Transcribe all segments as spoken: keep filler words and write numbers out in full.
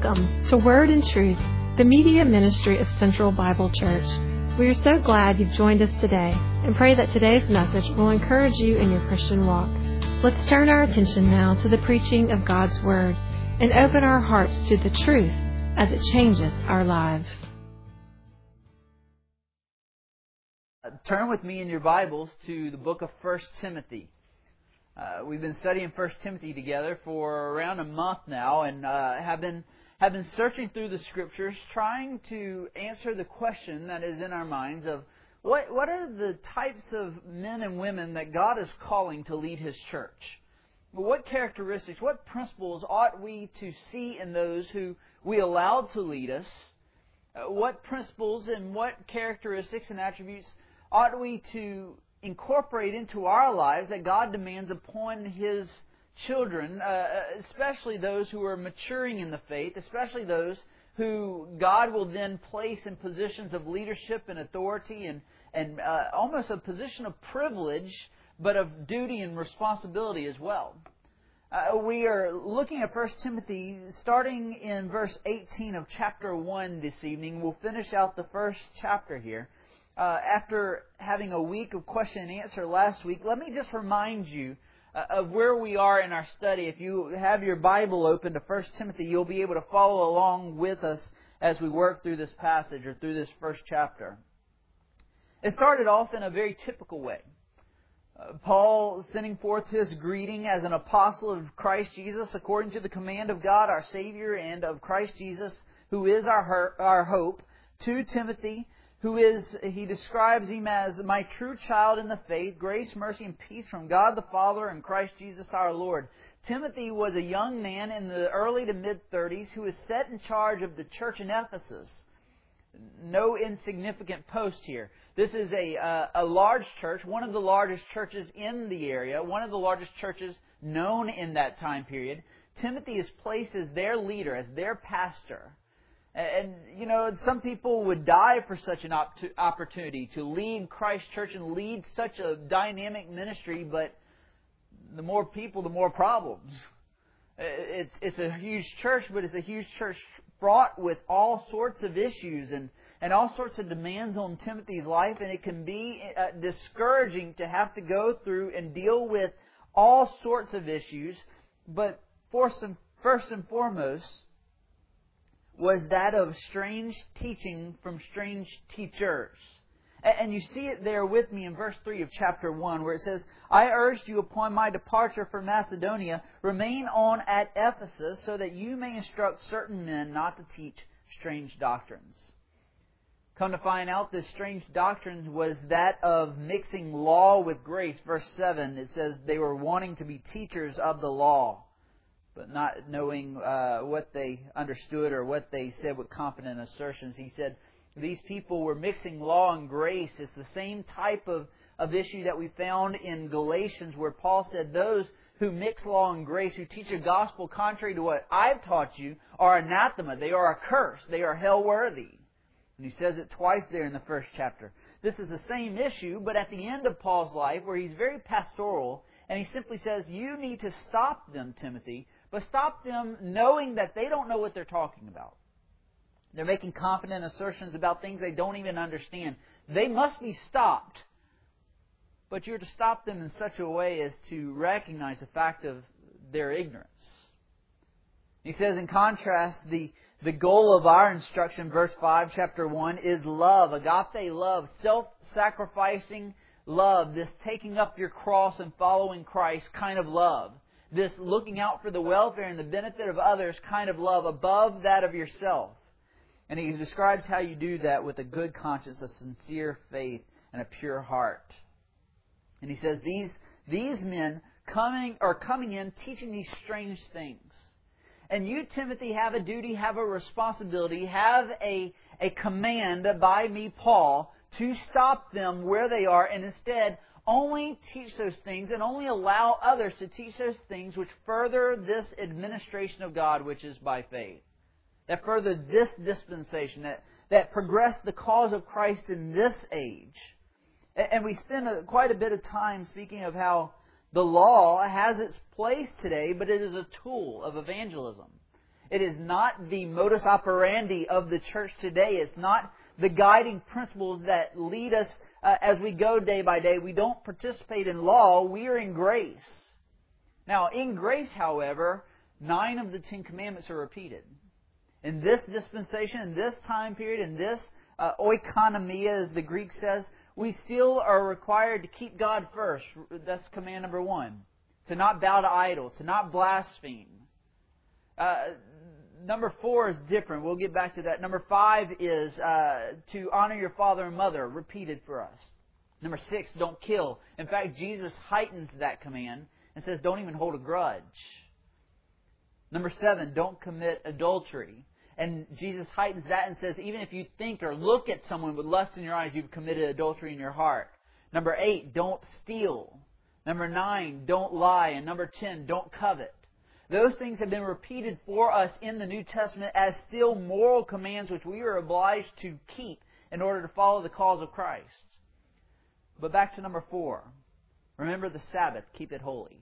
Welcome to Word and Truth, the media ministry of Central Bible Church. We are so glad you've joined us today and pray that today's message will encourage you in your Christian walk. Let's turn our attention now to the preaching of God's Word and open our hearts to the truth as it changes our lives. Turn with me in your Bibles to the book of First Timothy. Uh, we've been studying First Timothy together for around a month now, and uh, have been have been searching through the Scriptures, trying to answer the question that is in our minds of what what are the types of men and women that God is calling to lead His church? What characteristics, what principles ought we to see in those who we allow to lead us? Uh, what principles and what characteristics and attributes ought we to incorporate into our lives that God demands upon His children, uh, especially those who are maturing in the faith, especially those who God will then place in positions of leadership and authority and, and uh, almost a position of privilege, but of duty and responsibility as well. Uh, we are looking at First Timothy starting in verse eighteen of chapter one this evening. We'll finish out the first chapter here. Uh, after having a week of question and answer last week, let me just remind you uh, of where we are in our study. If you have your Bible open to First Timothy, you'll be able to follow along with us as we work through this passage or through this first chapter. It started off in a very typical way. Uh, Paul sending forth his greeting as an apostle of Christ Jesus according to the command of God our Savior and of Christ Jesus, who is our, our hope, to Timothy, who is, he describes him as my true child in the faith, grace, mercy, and peace from God the Father and Christ Jesus our Lord. Timothy was a young man in the early to mid-thirties who was set in charge of the church in Ephesus. No insignificant post here. This is a, uh, a large church, one of the largest churches in the area, one of the largest churches known in that time period. Timothy is placed as their leader, as their pastor. And, you know, some people would die for such an op- opportunity to lead Christ Church and lead such a dynamic ministry, but the more people, the more problems. It's, it's a huge church, but it's a huge church fraught with all sorts of issues and, and all sorts of demands on Timothy's life, and it can be uh, discouraging to have to go through and deal with all sorts of issues, but first and, first and foremost, was that of strange teaching from strange teachers. And you see it there with me in verse three of chapter one, where it says, I urged you upon my departure from Macedonia, remain on at Ephesus, so that you may instruct certain men not to teach strange doctrines. Come to find out, this strange doctrines was that of mixing law with grace. Verse seven, it says they were wanting to be teachers of the law, but not knowing uh, what they understood or what they said with confident assertions. He said these people were mixing law and grace. It's the same type of, of issue that we found in Galatians, where Paul said those who mix law and grace, who teach a gospel contrary to what I've taught you, are anathema. They are accursed. They are hell-worthy. And he says it twice there in the first chapter. This is the same issue, but at the end of Paul's life, where he's very pastoral, and he simply says, you need to stop them, Timothy, but stop them knowing that they don't know what they're talking about. They're making confident assertions about things they don't even understand. They must be stopped. But you're to stop them in such a way as to recognize the fact of their ignorance. He says, in contrast, the, the goal of our instruction, verse five, chapter one, is love, agape love, self-sacrificing love, this taking up your cross and following Christ kind of love. This looking out for the welfare and the benefit of others kind of love above that of yourself. And he describes how you do that with a good conscience, a sincere faith, and a pure heart. And he says these, these men coming are coming in teaching these strange things. And you, Timothy, have a duty, have a responsibility, have a, a command by me, Paul, to stop them where they are and instead only teach those things and only allow others to teach those things which further this administration of God, which is by faith. That further this dispensation, that, that progress the cause of Christ in this age. And we spend a, quite a bit of time speaking of how the law has its place today, but it is a tool of evangelism. It is not the modus operandi of the church today. It's not the guiding principles that lead us uh, as we go day by day. We don't participate in law. We are in grace. Now, in grace, however, nine of the Ten Commandments are repeated. In this dispensation, in this time period, in this uh, oikonomia, as the Greek says, we still are required to keep God first. That's command number one. To not bow to idols, to not blaspheme. Uh, number four is different. We'll get back to that. Number five is uh, to honor your father and mother, repeated for us. Number six, don't kill. In fact, Jesus heightens that command and says don't even hold a grudge. Number seven, don't commit adultery. And Jesus heightens that and says even if you think or look at someone with lust in your eyes, you've committed adultery in your heart. Number eight, don't steal. Number nine, don't lie. And number ten, don't covet. Those things have been repeated for us in the New Testament as still moral commands which we are obliged to keep in order to follow the cause of Christ. But back to number four. Remember the Sabbath. Keep it holy.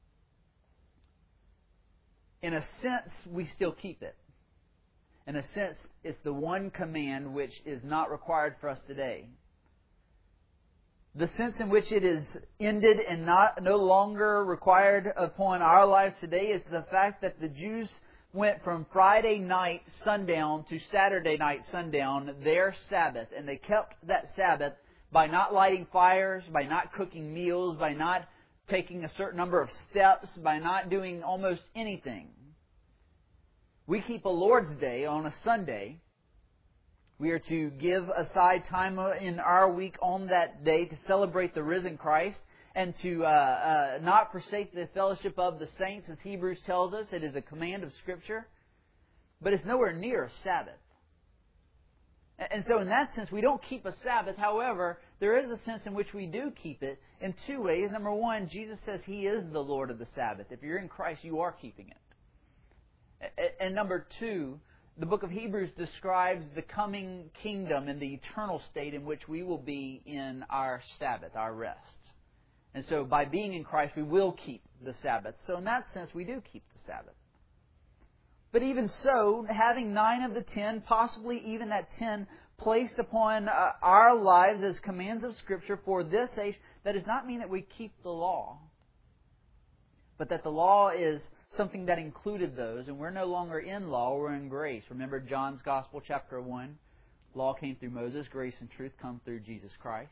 In a sense, we still keep it. In a sense, it's the one command which is not required for us today. The sense in which it is ended and not no longer required upon our lives today is the fact that the Jews went from Friday night sundown to Saturday night sundown, their Sabbath, and they kept that Sabbath by not lighting fires, by not cooking meals, by not taking a certain number of steps, by not doing almost anything. We keep a Lord's Day on a Sunday. We are to give aside time in our week on that day to celebrate the risen Christ and to uh, uh, not forsake the fellowship of the saints, as Hebrews tells us. It is a command of Scripture. But it's nowhere near a Sabbath. And so in that sense, we don't keep a Sabbath. However, there is a sense in which we do keep it in two ways. Number one, Jesus says He is the Lord of the Sabbath. If you're in Christ, you are keeping it. And number two, the book of Hebrews describes the coming kingdom and the eternal state in which we will be in our Sabbath, our rest. And so by being in Christ, we will keep the Sabbath. So in that sense, we do keep the Sabbath. But even so, having nine of the ten, possibly even that ten, placed upon uh, our lives as commands of Scripture for this age, that does not mean that we keep the law. But that the law is something that included those, and we're no longer in law, we're in grace. Remember John's Gospel, chapter one? Law came through Moses, grace and truth come through Jesus Christ.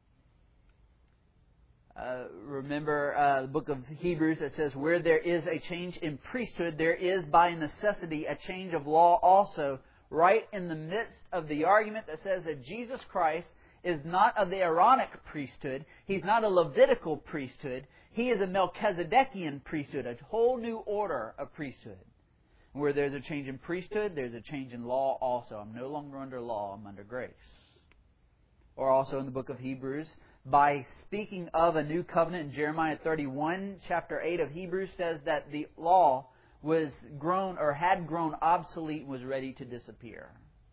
Uh, remember uh, the book of Hebrews that says, where there is a change in priesthood, there is by necessity a change of law also, right in the midst of the argument that says that Jesus Christ is not of the Aaronic priesthood. He's not a Levitical priesthood. He is a Melchizedekian priesthood, a whole new order of priesthood. Where there's a change in priesthood, there's a change in law also. I'm no longer under law, I'm under grace. Or also in the book of Hebrews, by speaking of a new covenant in Jeremiah thirty-one, chapter eight of Hebrews says that the law was grown or had grown obsolete and was ready to disappear.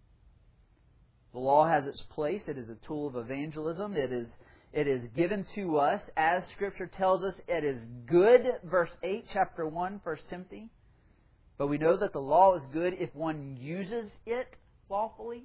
The law has its place. It is a tool of evangelism. It is It is given to us, as Scripture tells us, it is good, verse eight, chapter one, First Timothy. But we know that the law is good if one uses it lawfully.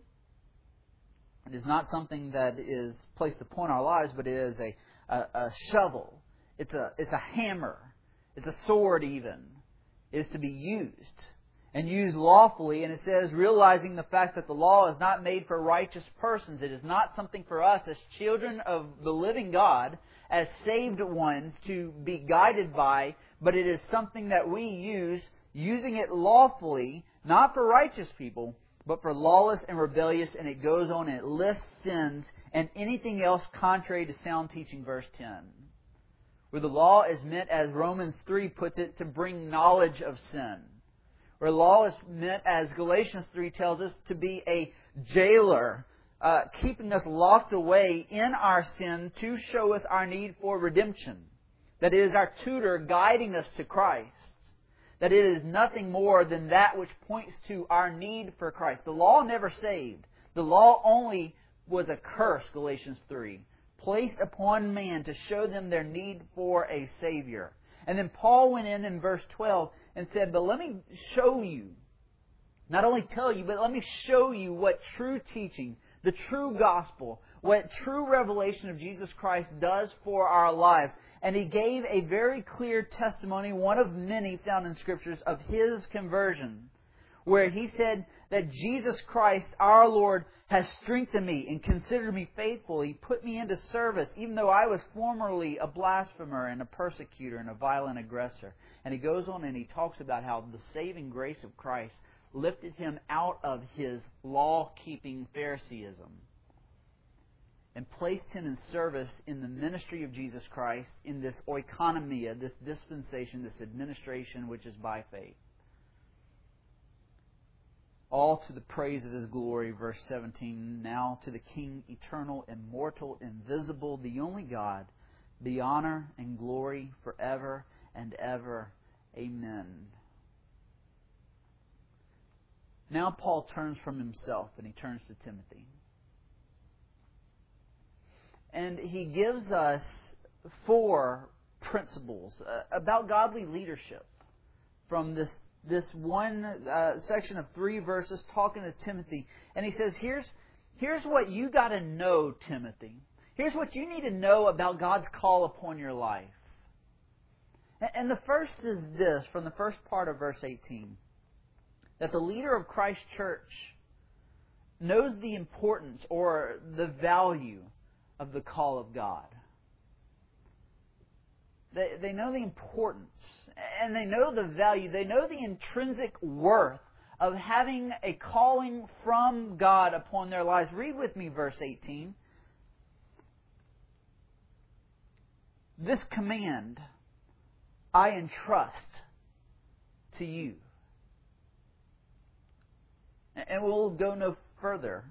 It is not something that is placed upon our lives, but it is a, a, a shovel. It's a, it's a hammer. It's a sword even. It is to be used. And used lawfully, and it says, realizing the fact that the law is not made for righteous persons. It is not something for us as children of the living God, as saved ones, to be guided by, but it is something that we use, using it lawfully, not for righteous people, but for lawless and rebellious, and it goes on and it lists sins and anything else contrary to sound teaching, verse ten. Where the law is meant, as Romans three puts it, to bring knowledge of sin. Where law is meant, as Galatians three tells us, to be a jailer, uh, keeping us locked away in our sin to show us our need for redemption. That it is our tutor guiding us to Christ. That it is nothing more than that which points to our need for Christ. The law never saved. The law only was a curse, Galatians three, placed upon man to show them their need for a Savior. And then Paul went in in verse twelve and said, but let me show you Not only tell you, but let me show you what true teaching, the true gospel, what true revelation of Jesus Christ does for our lives. And he gave a very clear testimony, one of many found in Scriptures, of his conversion, where he said that Jesus Christ, our Lord, has strengthened me and considered me faithful. He put me into service, even though I was formerly a blasphemer and a persecutor and a violent aggressor. And he goes on and he talks about how the saving grace of Christ lifted him out of his law-keeping Phariseeism and placed him in service in the ministry of Jesus Christ, in this oikonomia, this dispensation, this administration which is by faith. All to the praise of His glory, verse seventeen. Now to the King, eternal, immortal, invisible, the only God, be honor and glory forever and ever. Amen. Now Paul turns from himself and he turns to Timothy. And he gives us four principles about godly leadership from this this one uh, section of three verses talking to Timothy. And he says, here's, here's what you got to know, Timothy. Here's what you need to know about God's call upon your life. And the first is this, from the first part of verse eighteen, that the leader of Christ's church knows the importance or the value of the call of God. They, they know the importance, and they know the value, they know the intrinsic worth of having a calling from God upon their lives. Read with me verse eighteen. This command I entrust to you. And we'll go no further.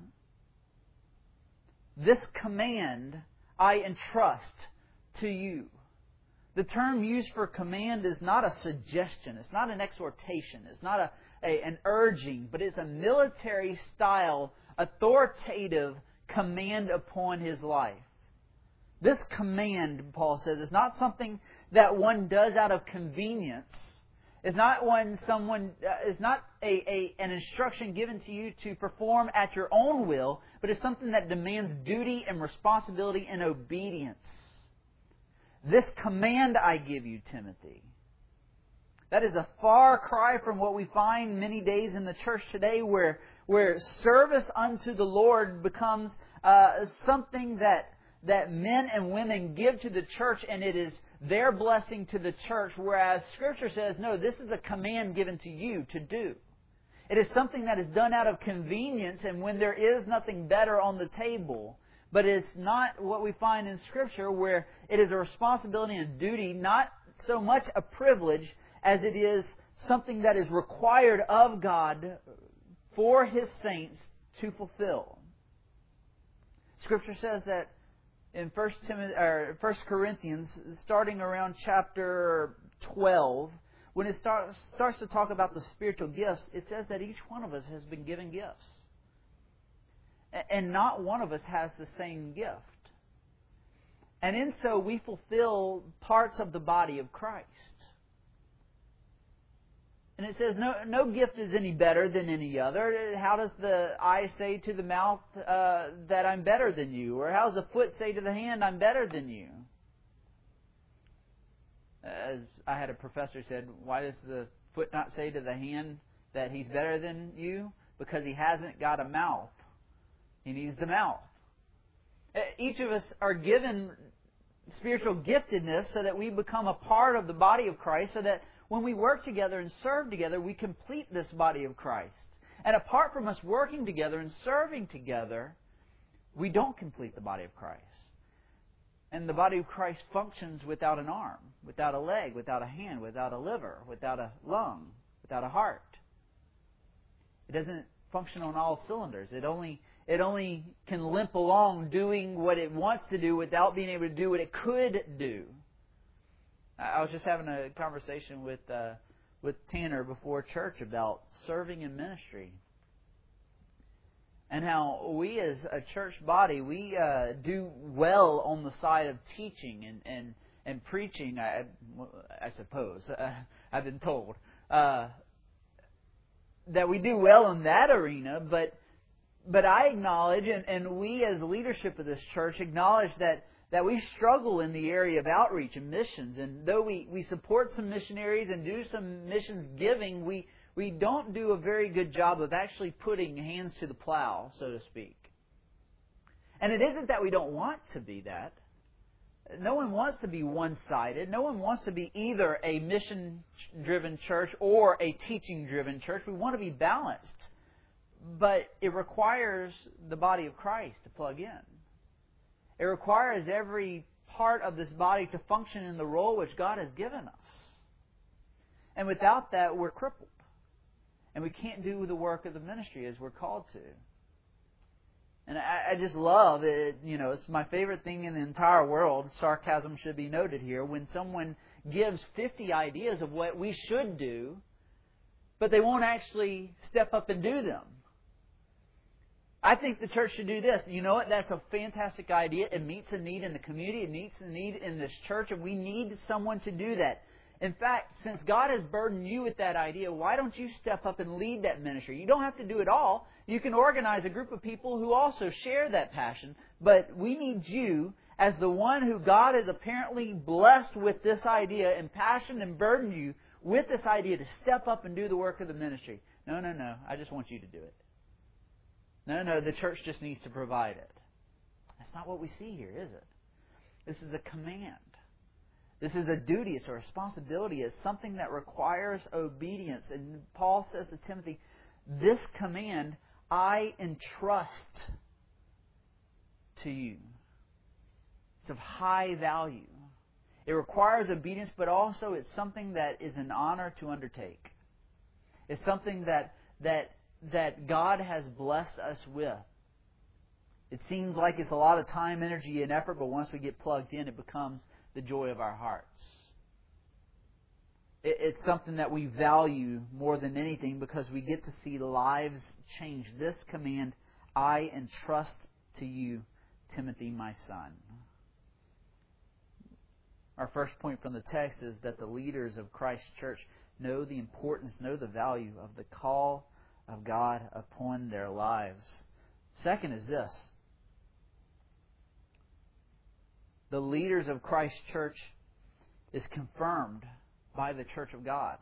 This command I entrust to you. The term used for command is not a suggestion. It's not an exhortation. It's not a, a, an urging. But it's a military-style, authoritative command upon his life. This command, Paul says, is not something that one does out of convenience. It's not when someone uh, is not a, a an instruction given to you to perform at your own will, but it's something that demands duty and responsibility and obedience. This command I give you, Timothy. That is a far cry from what we find many days in the church today, where where service unto the Lord becomes uh, something that that men and women give to the church, and it is their blessing to the church, whereas Scripture says, no, this is a command given to you to do. It is something that is done out of convenience and when there is nothing better on the table. But it's not what we find in Scripture, where it is a responsibility and duty, not so much a privilege as it is something that is required of God for His saints to fulfill. Scripture says that in First Timothy, or First Corinthians, starting around chapter twelve, when it starts starts to talk about the spiritual gifts, it says that each one of us has been given gifts. And not one of us has the same gift. And in so, we fulfill parts of the body of Christ. And it says, no, no gift is any better than any other. How does the eye say to the mouth uh, that I'm better than you? Or how does the foot say to the hand, I'm better than you? As I had a professor who said, why does the foot not say to the hand that he's better than you? Because he hasn't got a mouth. He needs the mouth. Each of us are given spiritual giftedness so that we become a part of the body of Christ, so that when we work together and serve together, we complete this body of Christ. And apart from us working together and serving together, we don't complete the body of Christ. And the body of Christ functions without an arm, without a leg, without a hand, without a liver, without a lung, without a heart. It doesn't function on all cylinders. It only it only can limp along doing what it wants to do without being able to do what it could do. I was just having a conversation with uh, with Tanner before church about serving in ministry. And how we as a church body, we uh, do well on the side of teaching and, and, and preaching, I, I suppose. Uh, I've been told. Uh, that we do well in that arena, but but I acknowledge, and, and we as leadership of this church acknowledge that, that we struggle in the area of outreach and missions. And though we, we support some missionaries and do some missions giving, we, we don't do a very good job of actually putting hands to the plow, so to speak. And it isn't that we don't want to be that. No one wants to be one-sided. No one wants to be either a mission-driven church or a teaching-driven church. We want to be balanced. But it requires the body of Christ to plug in. It requires every part of this body to function in the role which God has given us. And without that, we're crippled. And we can't do the work of the ministry as we're called to. And I, I just love it. You know, it's my favorite thing in the entire world. Sarcasm should be noted here. When someone gives fifty ideas of what we should do, but they won't actually step up and do them. I think the church should do this. You know what? That's a fantastic idea. It meets a need in the community. It meets a need in this church, and we need someone to do that. In fact, since God has burdened you with that idea, why don't you step up and lead that ministry? You don't have to do it all. You can organize a group of people who also share that passion, but we need you as the one who God has apparently blessed with this idea and passion and burdened you with this idea to step up and do the work of the ministry. No, no, no. I just want you to do it. No, no, the church just needs to provide it. That's not what we see here, is it? This is a command. This is a duty. It's a responsibility. It's something that requires obedience. And Paul says to Timothy, this command I entrust to you. It's of high value. It requires obedience, but also it's something that is an honor to undertake. It's something that that that God has blessed us with. It seems like it's a lot of time, energy, and effort, but once we get plugged in, it becomes the joy of our hearts. It, it's something that we value more than anything because we get to see lives change. This command I entrust to you, Timothy, my son. Our first point from the text is that the leaders of Christ's church know the importance, know the value of the call of God upon their lives. Second is this. The leaders of Christ's church is confirmed by the church of God.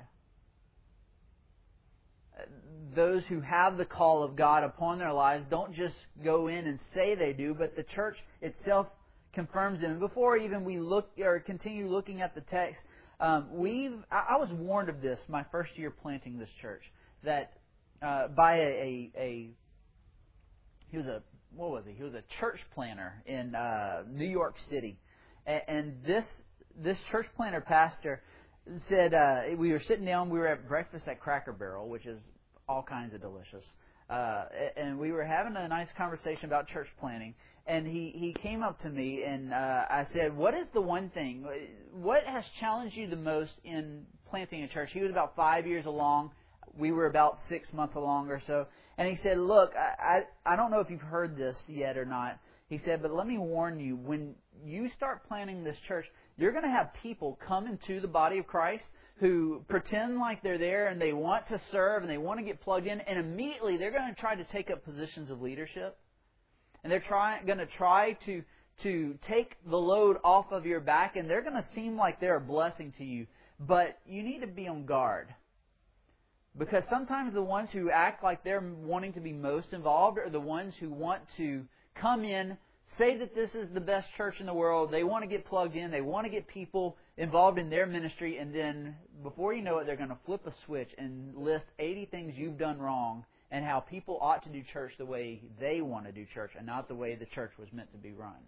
Those who have the call of God upon their lives don't just go in and say they do, but the church itself confirms them. Before even we look or continue looking at the text, um, we've I, I was warned of this my first year planting this church, that Uh, by a, a, a, he was a, what was he? He was a church planner in uh, New York City. And, and this this church planner pastor said, uh, we were sitting down, we were at breakfast at Cracker Barrel, which is all kinds of delicious. Uh, and we were having a nice conversation about church planting. And he, he came up to me and uh, I said, what is the one thing, what has challenged you the most in planting a church? He was about five years along. We were about six months along or so. And he said, look, I, I, I don't know if you've heard this yet or not. He said, but let me warn you, when you start planning this church, you're going to have people come into the body of Christ who pretend like they're there and they want to serve and they want to get plugged in. And immediately they're going to try to take up positions of leadership. And they're try, going to try to, to take the load off of your back. And they're going to seem like they're a blessing to you. But you need to be on guard. Because sometimes the ones who act like they're wanting to be most involved are the ones who want to come in, say that this is the best church in the world, they want to get plugged in, they want to get people involved in their ministry, and then before you know it, they're going to flip a switch and list eighty things you've done wrong and how people ought to do church the way they want to do church and not the way the church was meant to be run.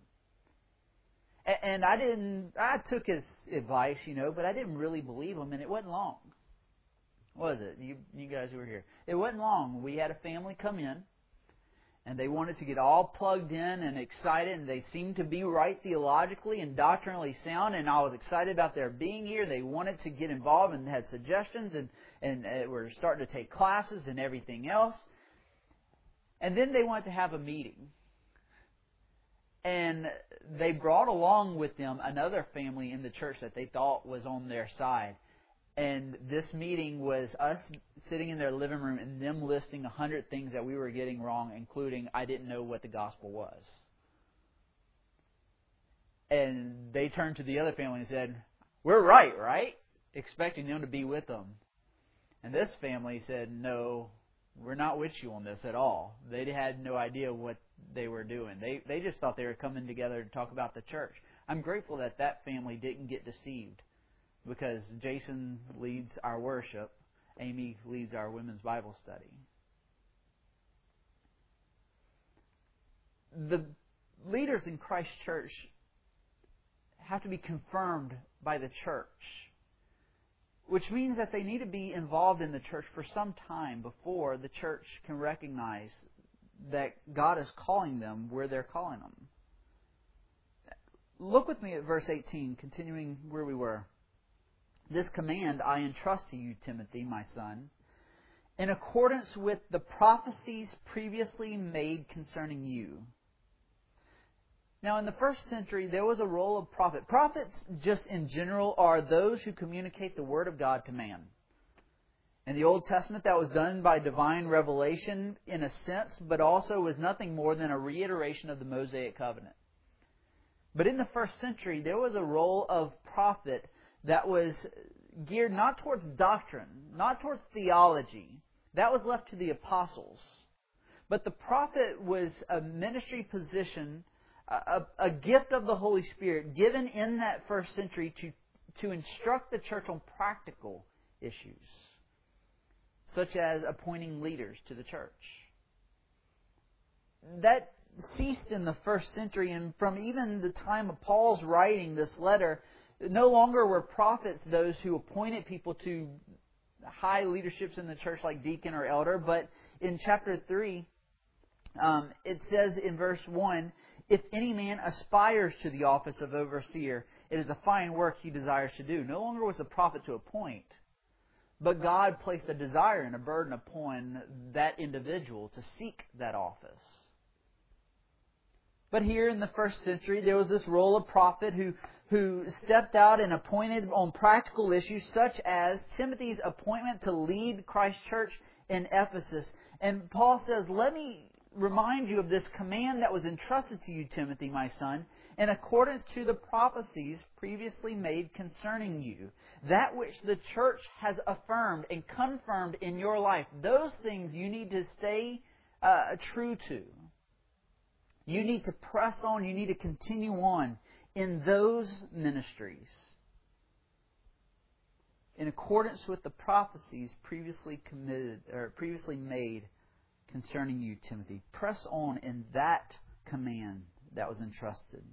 And I didn't, I took his advice, you know, but I didn't really believe him, and it wasn't long. Was it? You you guys who were here. It wasn't long. We had a family come in, and they wanted to get all plugged in and excited, and they seemed to be right theologically and doctrinally sound, and I was excited about their being here. They wanted to get involved and had suggestions, and, and uh, were starting to take classes and everything else. And then they wanted to have a meeting. And they brought along with them another family in the church that they thought was on their side. And this meeting was us sitting in their living room and them listing a hundred things that we were getting wrong, including I didn't know what the gospel was. And they turned to the other family and said, "We're right, right?" Expecting them to be with them. And this family said, "No, we're not with you on this at all." They had no idea what they were doing. They they just thought they were coming together to talk about the church. I'm grateful that that family didn't get deceived, because Jason leads our worship, Amy leads our women's Bible study. The leaders in Christ Church have to be confirmed by the church, which means that they need to be involved in the church for some time before the church can recognize that God is calling them where they're calling them. Look with me at verse eighteen, continuing where we were. "This command I entrust to you, Timothy, my son, in accordance with the prophecies previously made concerning you." Now, in the first century, there was a role of prophet. Prophets, just in general, are those who communicate the Word of God to man. In the Old Testament, that was done by divine revelation in a sense, but also was nothing more than a reiteration of the Mosaic covenant. But in the first century, there was a role of prophet that was geared not towards doctrine, not towards theology. That was left to the apostles. But the prophet was a ministry position, a, a gift of the Holy Spirit given in that first century to, to instruct the church on practical issues, such as appointing leaders to the church. That ceased in the first century, and from even the time of Paul's writing this letter, no longer were prophets those who appointed people to high leaderships in the church like deacon or elder, but in chapter three, um, it says in verse one, "If any man aspires to the office of overseer, it is a fine work he desires to do." No longer was a prophet to appoint, but God placed a desire and a burden upon that individual to seek that office. But here in the first century, there was this role of prophet who, who stepped out and appointed on practical issues, such as Timothy's appointment to lead Christ Church in Ephesus. And Paul says, "Let me remind you of this command that was entrusted to you, Timothy, my son, in accordance to the prophecies previously made concerning you, that which the church has affirmed and confirmed in your life." Those things you need to stay uh, true to. You need to press on. You need to continue on in those ministries, in accordance with the prophecies previously committed or previously made concerning you, Timothy. Press on in that command that was entrusted.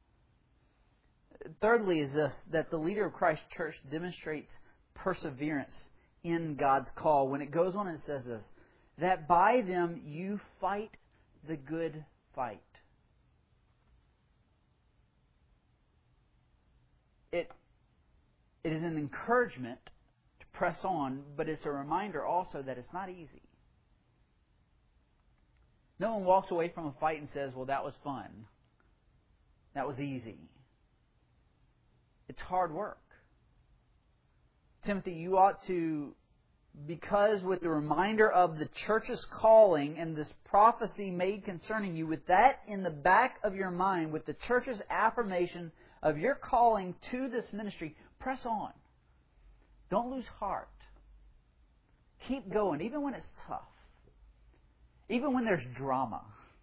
Thirdly is this, that the leader of Christ Church demonstrates perseverance in God's call. When it goes on and says this, that by them you fight the good fight. It, it is an encouragement to press on, but it's a reminder also that it's not easy. No one walks away from a fight and says, "Well, that was fun. That was easy." It's hard work. Timothy, you ought to, because with the reminder of the church's calling and this prophecy made concerning you, with that in the back of your mind, with the church's affirmation of your calling to this ministry, press on. Don't lose heart. Keep going, even when it's tough. Even when there's drama.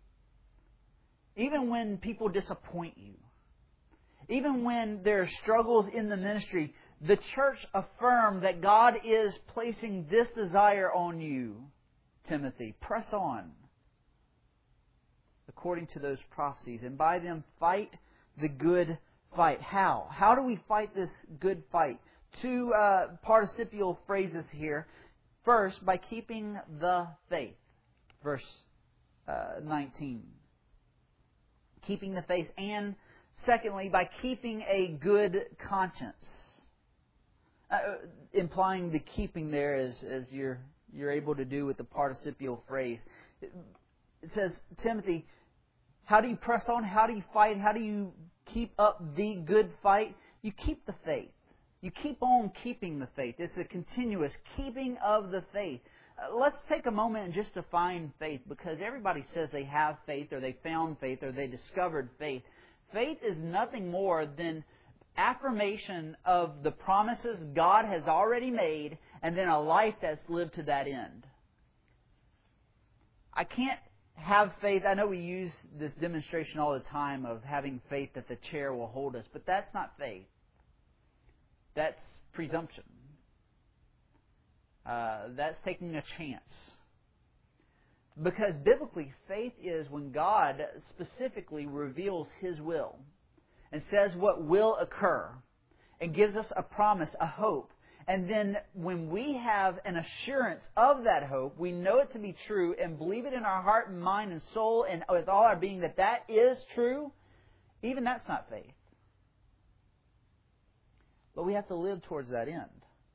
Even when people disappoint you. Even when there are struggles in the ministry, the church affirmed that God is placing this desire on you, Timothy. Press on according to those prophecies, and by them fight the good fight. How? How do we fight this good fight? Two uh, participial phrases here. First, by keeping the faith. Verse uh, nineteen. Keeping the faith. And secondly, by keeping a good conscience. Uh, implying the keeping there as, as you're, you're able to do with the participial phrase. It says, Timothy, how do you press on? How do you fight? How do you keep up the good fight? You keep the faith. You keep on keeping the faith. It's a continuous keeping of the faith. Uh, let's take a moment and just define faith, because everybody says they have faith, or they found faith, or they discovered faith. Faith is nothing more than affirmation of the promises God has already made, and then a life that's lived to that end. I can't have faith. I know we use this demonstration all the time of having faith that the chair will hold us, but that's not faith. That's presumption. Uh, that's taking a chance. Because biblically, faith is when God specifically reveals His will and says what will occur and gives us a promise, a hope. And then when we have an assurance of that hope, we know it to be true and believe it in our heart and mind and soul and with all our being that that is true, even that's not faith. But we have to live towards that end.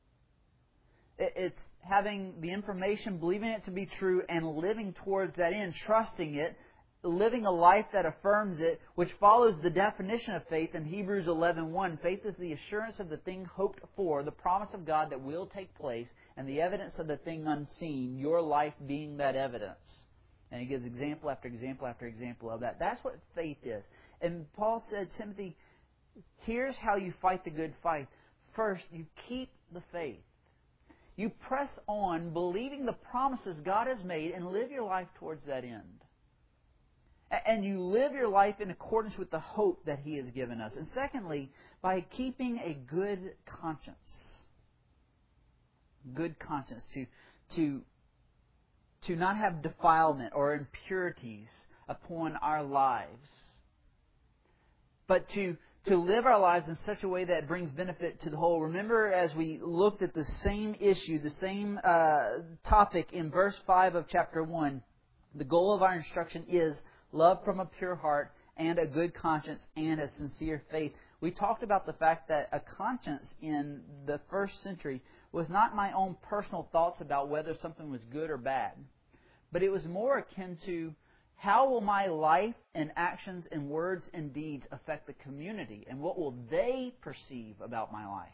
It's having the information, believing it to be true, and living towards that end, trusting it, living a life that affirms it, which follows the definition of faith in Hebrews eleven one. Faith is the assurance of the thing hoped for, the promise of God that will take place, and the evidence of the thing unseen, your life being that evidence. And he gives example after example after example of that. That's what faith is. And Paul said, Timothy, here's how you fight the good fight. First, you keep the faith. You press on believing the promises God has made and live your life towards that end. And you live your life in accordance with the hope that He has given us. And secondly, by keeping a good conscience. Good conscience. To, to, to not have defilement or impurities upon our lives. But to, to live our lives in such a way that brings benefit to the whole. Remember, as we looked at the same issue, the same uh, topic in verse five of chapter one, the goal of our instruction is love from a pure heart and a good conscience and a sincere faith. We talked about the fact that a conscience in the first century was not my own personal thoughts about whether something was good or bad, but it was more akin to how will my life and actions and words and deeds affect the community, and what will they perceive about my life?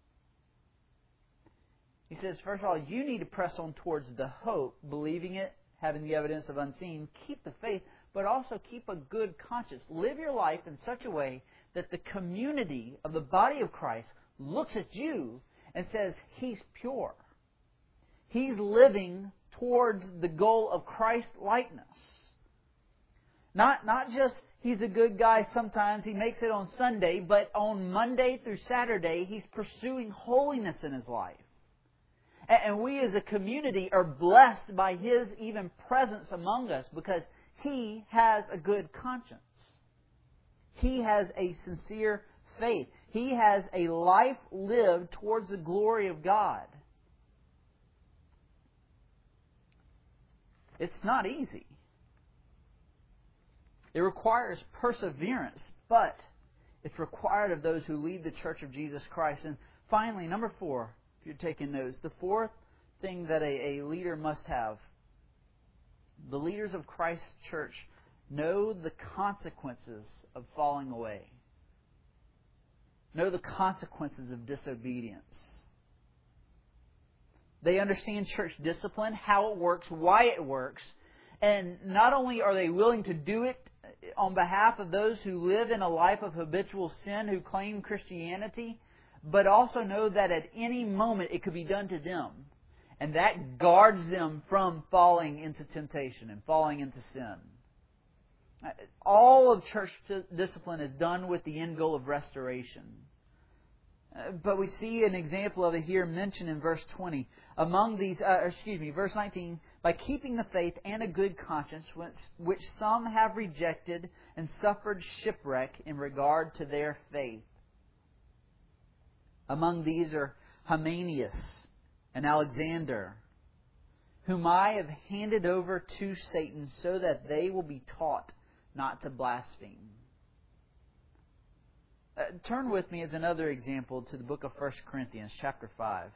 He says, first of all, you need to press on towards the hope, believing it, having the evidence of unseen, keep the faith, but also keep a good conscience. Live your life in such a way that the community of the body of Christ looks at you and says, he's pure. He's living towards the goal of Christ-likeness. Not, not just he's a good guy sometimes, he makes it on Sunday, but on Monday through Saturday, he's pursuing holiness in his life. And we as a community are blessed by His even presence among us because He has a good conscience. He has a sincere faith. He has a life lived towards the glory of God. It's not easy. It requires perseverance, but it's required of those who lead the Church of Jesus Christ. And finally, number four, if you're taking notes, the fourth thing that a, a leader must have, the leaders of Christ's church know the consequences of falling away. Know the consequences of disobedience. They understand church discipline, how it works, why it works, and not only are they willing to do it on behalf of those who live in a life of habitual sin, who claim Christianity, but also know that at any moment it could be done to them. And that guards them from falling into temptation and falling into sin. All of church discipline is done with the end goal of restoration. But we see an example of it here mentioned in verse twenty. Among these, uh, excuse me, verse nineteen, by keeping the faith and a good conscience, which, which some have rejected and suffered shipwreck in regard to their faith. Among these are Hymenaeus and Alexander, whom I have handed over to Satan so that they will be taught not to blaspheme. Uh, turn with me as another example to the book of First Corinthians chapter five.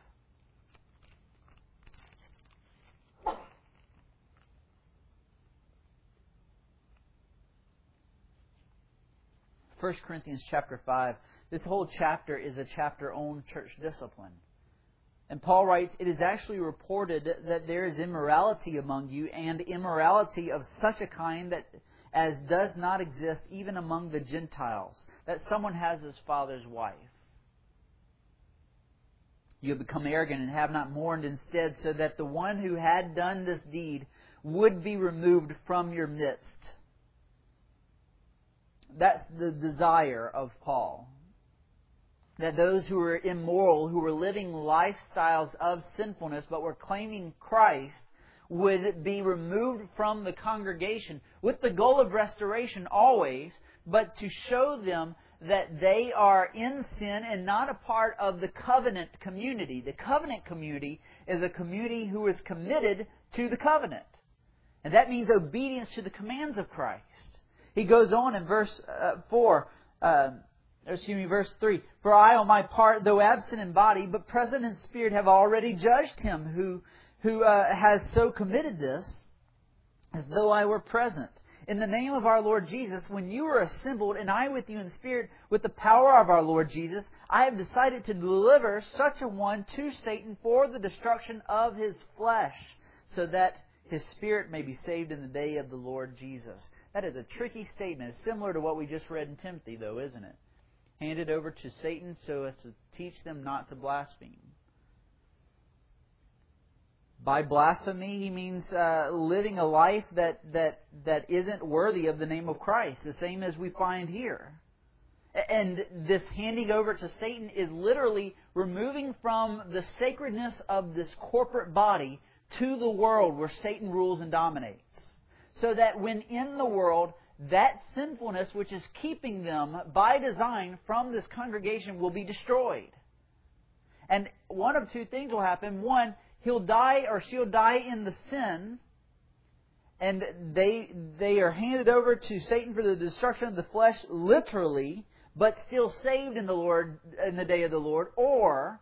First Corinthians chapter five. This whole chapter is a chapter on church discipline. And Paul writes, "It is actually reported that there is immorality among you, and immorality of such a kind that as does not exist even among the Gentiles, that someone has his father's wife. You have become arrogant and have not mourned instead, so that the one who had done this deed would be removed from your midst." That's the desire of Paul. That those who were immoral, who were living lifestyles of sinfulness, but were claiming Christ, would be removed from the congregation with the goal of restoration always, but to show them that they are in sin and not a part of the covenant community. The covenant community is a community who is committed to the covenant. And that means obedience to the commands of Christ. He goes on in verse uh, four, uh, excuse me, verse three. "For I, on my part, though absent in body, but present in spirit, have already judged him who, who uh, has so committed this, as though I were present. In the name of our Lord Jesus, when you were assembled, and I with you in spirit, with the power of our Lord Jesus, I have decided to deliver such a one to Satan for the destruction of his flesh, so that his spirit may be saved in the day of the Lord Jesus." That is a tricky statement. It's similar to what we just read in Timothy, though, isn't it? Handed over to Satan so as to teach them not to blaspheme. By blasphemy, he means uh, living a life that, that, that isn't worthy of the name of Christ, the same as we find here. And this handing over to Satan is literally removing from the sacredness of this corporate body to the world where Satan rules and dominates. So that when in the world, that sinfulness which is keeping them by design from this congregation will be destroyed. And one of two things will happen. One, he'll die or she'll die in the sin, and they they are handed over to Satan for the destruction of the flesh, literally, but still saved in the Lord in the day of the Lord. Or,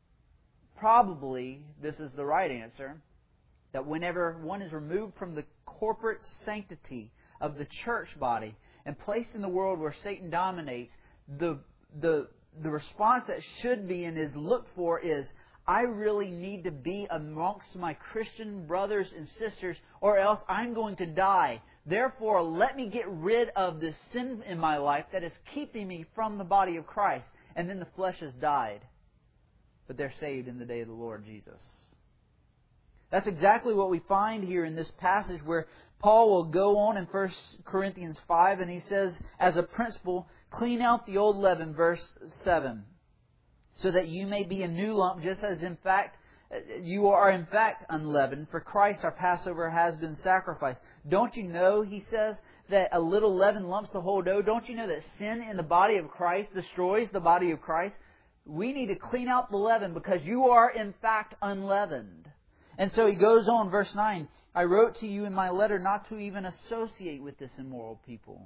probably, this is the right answer, that whenever one is removed from the corporate sanctity of the church body and placed in the world where Satan dominates, the the the response that should be and is looked for is, I really need to be amongst my Christian brothers and sisters, or else I'm going to die. Therefore, let me get rid of this sin in my life that is keeping me from the body of Christ. And then the flesh has died, but they're saved in the day of the Lord Jesus. That's exactly what we find here in this passage, where Paul will go on in First Corinthians five, and he says, as a principle, clean out the old leaven, verse seven, so that you may be a new lump, just as in fact you are in fact unleavened, for Christ our Passover has been sacrificed. Don't you know, he says, that a little leaven lumps the whole dough? Don't you know that sin in the body of Christ destroys the body of Christ? We need to clean out the leaven because you are in fact unleavened. And so he goes on, verse nine, I wrote to you in my letter not to even associate with this immoral people.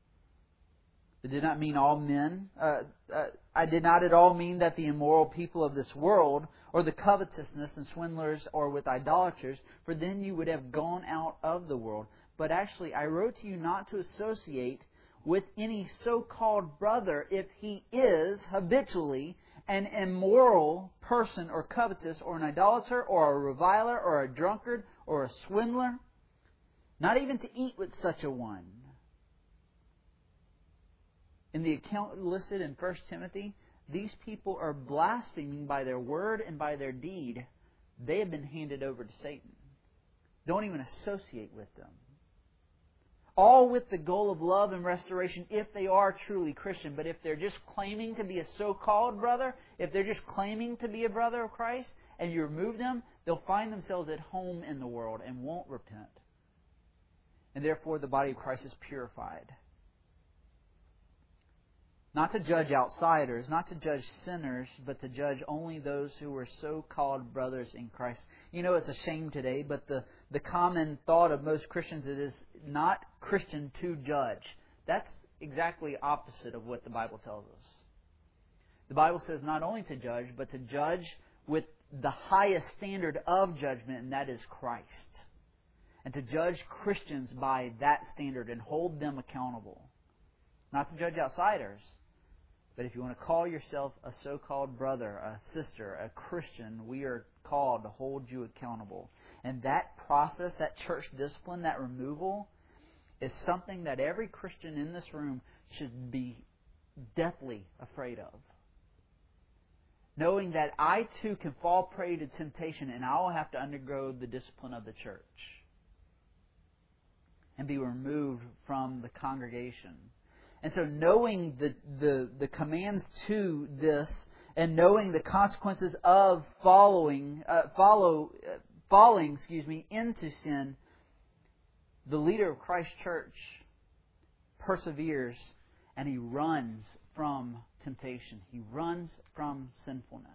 It did not mean all men. Uh, uh, I did not at all mean that the immoral people of this world, or the covetousness and swindlers, or with idolaters, for then you would have gone out of the world. But actually, I wrote to you not to associate with any so-called brother if he is habitually an immoral person, or covetous, or an idolater, or a reviler, or a drunkard, or a swindler. Not even to eat with such a one. In the account listed in First Timothy, these people are blaspheming by their word and by their deed. They have been handed over to Satan. Don't even associate with them. All with the goal of love and restoration if they are truly Christian. But if they're just claiming to be a so-called brother, if they're just claiming to be a brother of Christ, and you remove them, they'll find themselves at home in the world and won't repent. And therefore the body of Christ is purified. Not to judge outsiders, not to judge sinners, but to judge only those who are so-called brothers in Christ. You know, it's a shame today, but the, the common thought of most Christians is it is not Christian to judge. That's exactly opposite of what the Bible tells us. The Bible says not only to judge, but to judge with the highest standard of judgment, and that is Christ. And to judge Christians by that standard and hold them accountable. not to judge outsiders. But if you want to call yourself a so-called brother, a sister, a Christian, we are called to hold you accountable. And that process, that church discipline, that removal, is something that every Christian in this room should be deathly afraid of. Knowing that I too can fall prey to temptation and I will have to undergo the discipline of the church and be removed from the congregation. And so knowing the, the, the commands to this and knowing the consequences of following, uh, follow, uh, falling, excuse me, into sin, the leader of Christ's church perseveres and he runs from temptation. He runs from sinfulness.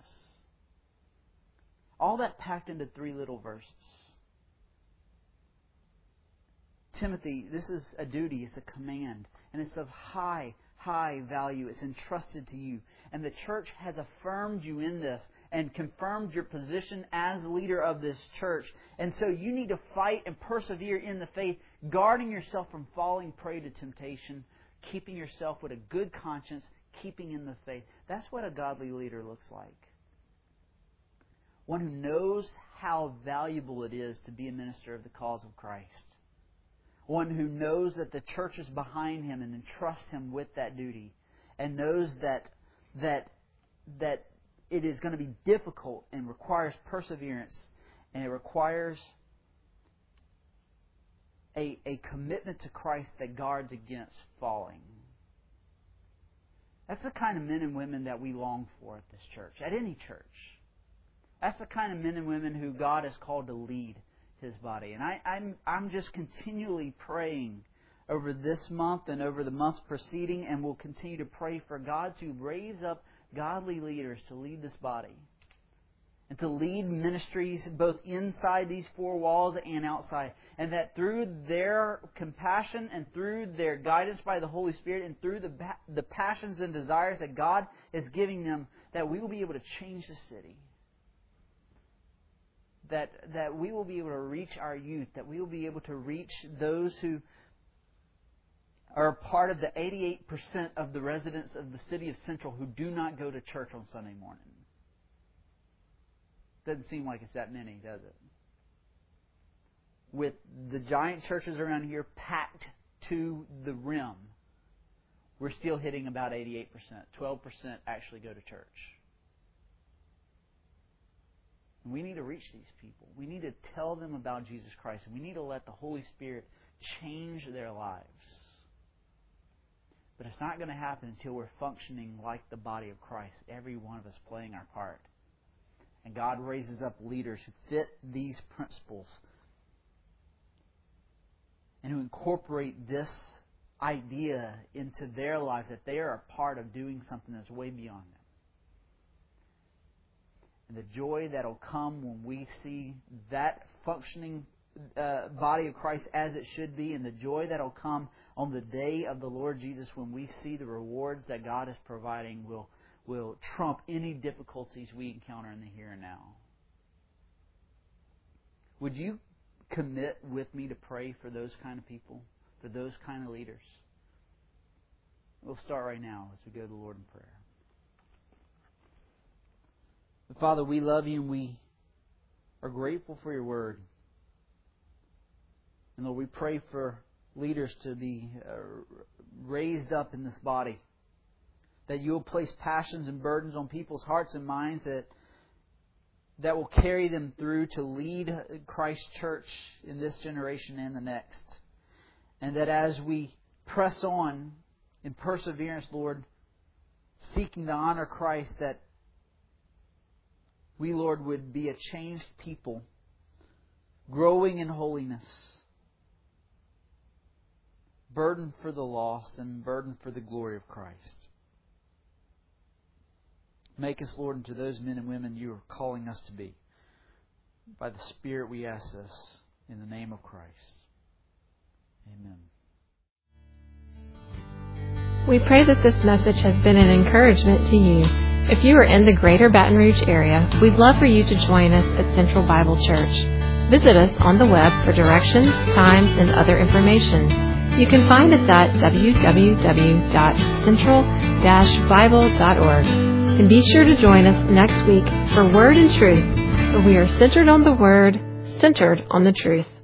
All that packed into three little verses. Timothy, this is a duty, it's a command, and it's of high, high value. It's entrusted to you. And the church has affirmed you in this and confirmed your position as leader of this church. And so you need to fight and persevere in the faith, guarding yourself from falling prey to temptation, keeping yourself with a good conscience, keeping in the faith. That's what a godly leader looks like. One who knows how valuable it is to be a minister of the cause of Christ. One who knows that the church is behind him and entrusts him with that duty. And knows that that that it is going to be difficult and requires perseverance. And it requires a, a commitment to Christ that guards against falling. That's the kind of men and women that we long for at this church, at any church. That's the kind of men and women who God has called to lead His body. And I, I'm, I'm just continually praying over this month and over the months preceding, and will continue to pray for God to raise up godly leaders to lead this body. And to lead ministries both inside these four walls and outside. And that through their compassion and through their guidance by the Holy Spirit and through the the passions and desires that God is giving them, that we will be able to change the city. That, that we will be able to reach our youth. That we will be able to reach those who are part of the eighty-eight percent of the residents of the city of Central who do not go to church on Sunday morning. Doesn't seem like it's that many, does it? With the giant churches around here packed to the rim, we're still hitting about eighty-eight percent. twelve percent actually go to church. And we need to reach these people. We need to tell them about Jesus Christ. And we need to let the Holy Spirit change their lives. But it's not going to happen until we're functioning like the body of Christ, every one of us playing our part. And God raises up leaders who fit these principles and who incorporate this idea into their lives, that they are a part of doing something that's way beyond them. And the joy that will come when we see that functioning uh, body of Christ as it should be, and the joy that will come on the day of the Lord Jesus when we see the rewards that God is providing will will trump any difficulties we encounter in the here and now. Would you commit with me to pray for those kind of people, for those kind of leaders? We'll start right now as we go to the Lord in prayer. Father, we love you and we are grateful for your word. And Lord, we pray for leaders to be uh, raised up in this body. That you will place passions and burdens on people's hearts and minds that that will carry them through to lead Christ's church in this generation and the next. And that as we press on in perseverance, Lord, seeking to honor Christ, that we, Lord, would be a changed people, growing in holiness, burdened for the lost and burdened for the glory of Christ. Make us, Lord, into those men and women you are calling us to be. By the Spirit we ask this in the name of Christ. Amen. We pray that this message has been an encouragement to you. If you are in the greater Baton Rouge area, we'd love for you to join us at Central Bible Church. Visit us on the web for directions, times, and other information. You can find us at w w w dot central dash bible dot org. And be sure to join us next week for Word and Truth, where we are centered on the Word, centered on the truth.